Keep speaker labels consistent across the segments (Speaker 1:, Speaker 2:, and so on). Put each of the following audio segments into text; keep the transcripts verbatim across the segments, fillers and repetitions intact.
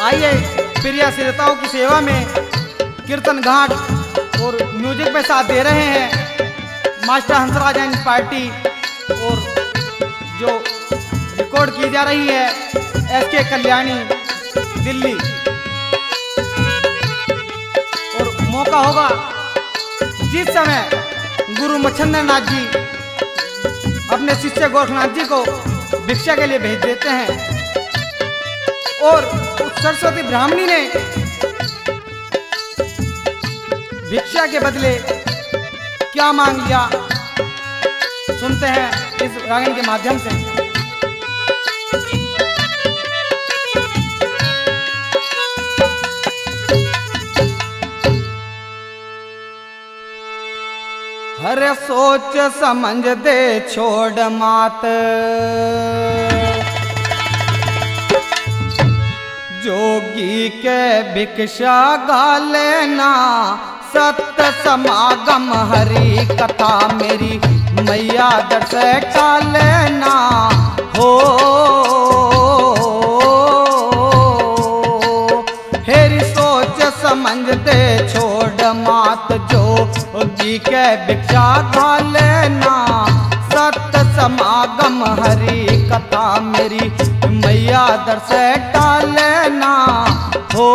Speaker 1: आइए प्रिय श्रोताओं की सेवा में कीर्तन घाट और म्यूजिक में साथ दे रहे हैं मास्टर हंसराज एंड पार्टी, और जो रिकॉर्ड की जा रही है एस के कल्याणी दिल्ली। और मौका होगा जिस समय गुरु मच्छंदर नाथ जी अपने शिष्य गोरखनाथ जी को भिक्षा के लिए भेज देते हैं, और उस सरस्वती ब्राह्मणी ने भिक्षा के बदले क्या मांग लिया, सुनते हैं इस रागन के माध्यम से। हर सोच समझ दे छोड़ मात, जोगी के भिक्षा गालेना, सत्य समागम हरि कथा मेरी मैया दर्श कालेना हो। हेरी सोच समझ दे छोड़ मात, जोगी के भिक्षा गालेना, सत्य समागम हरि कथा मेरी मैया दर्श टालेना हो।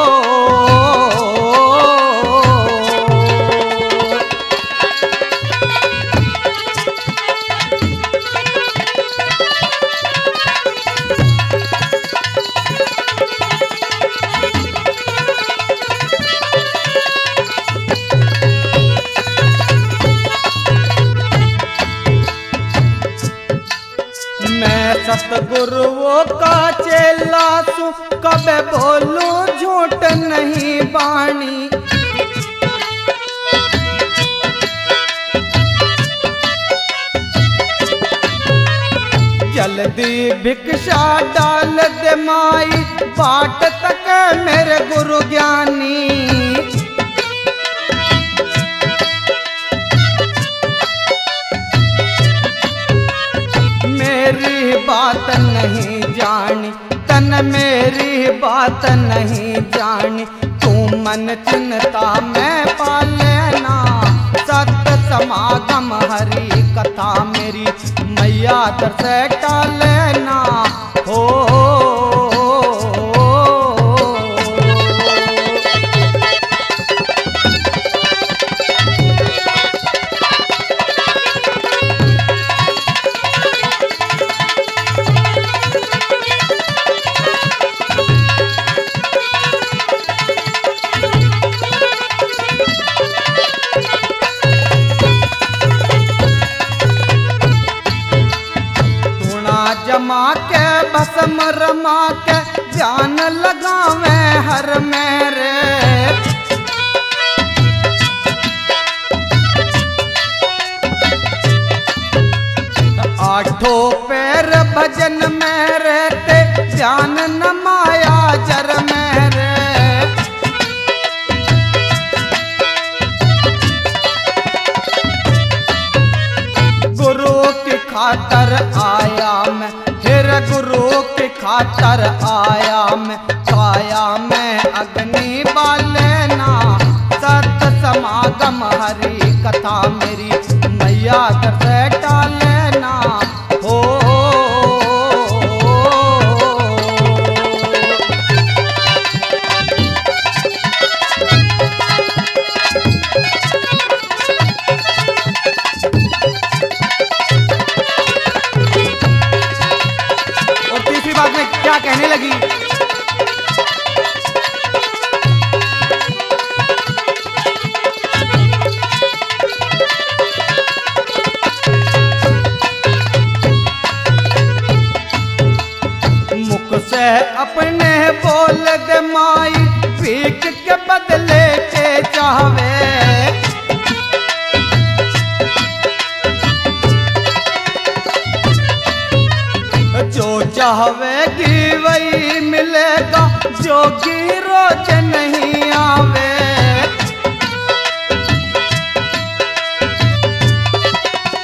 Speaker 1: सतगुरुओं का चेला सु कब बोलूं झूठ नहीं बाणी, जल्दी भिक्षा डाल दे माई, बाट तक मेरे गुरु ज्ञानी। मेरी बात नहीं जानी तन, मेरी बात नहीं जानी, तू मन चिंता में पालेना, सत्य समागम हरि कथा मेरी मैया दर्श टालेना हो। जमा के भस्म रमा के ध्यान लगावे हर मेरे, आठों पैर भजन में रहते, ध्यान न माया जर मेरे। गुरु की खातर आया मैं, फिर गुरु की खातर आया मैं, काया में अग्नि बालेना, सत्य समागम हरि कथा मेरी मैया दर्श टालेना हो। क्या कहने लगी, मुख से अपने बोल दे माई, भीख के बदले के चाहवे। जो चाहवेगी वही मिलेगा, जोगी रोज नहीं आवे।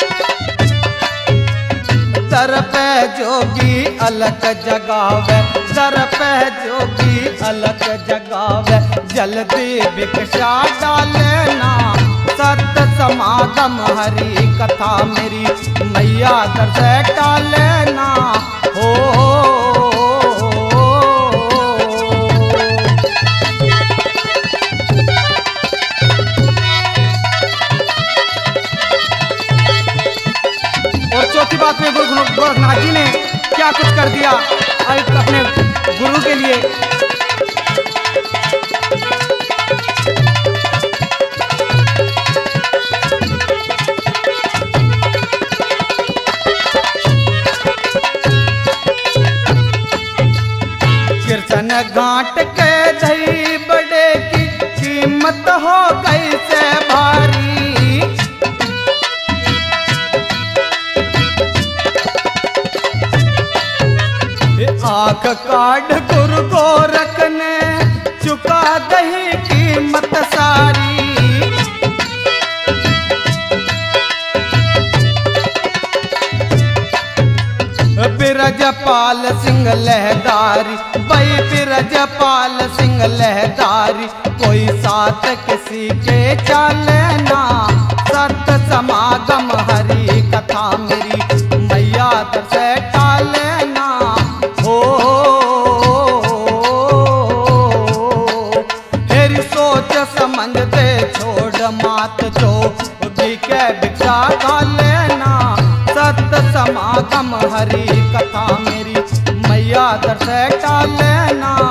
Speaker 1: दर पे जोगी अलग जगावे, दर पे जोगी अलग जगावे जल्दी भिक्षा डालना। सत्य समागम हरि कथा मेरी मैया दर से डालना हो। और चौथी बात में गुरु गोरखनाथ जी ने क्या कुछ कर दिया अपने गुरु के लिए। कीर्तन घाट के दही बड़े की कीमत हो गई से भारी। आंख काट गुरु गोरख ने चुका दही कीमत सारी। बिरजपाल सिंह लहदारी भाई बिरजपाल सिंह लहदारी कोई साथ किसी के चलना। सत्य समागम हरि कथा मेरी मैया दर से टालना हो। तेरी सोच समझ दे छोड़ मात जो के भिक्षा डालना। सत्य समागम हरि कथा मेरी मैया दर से टालना।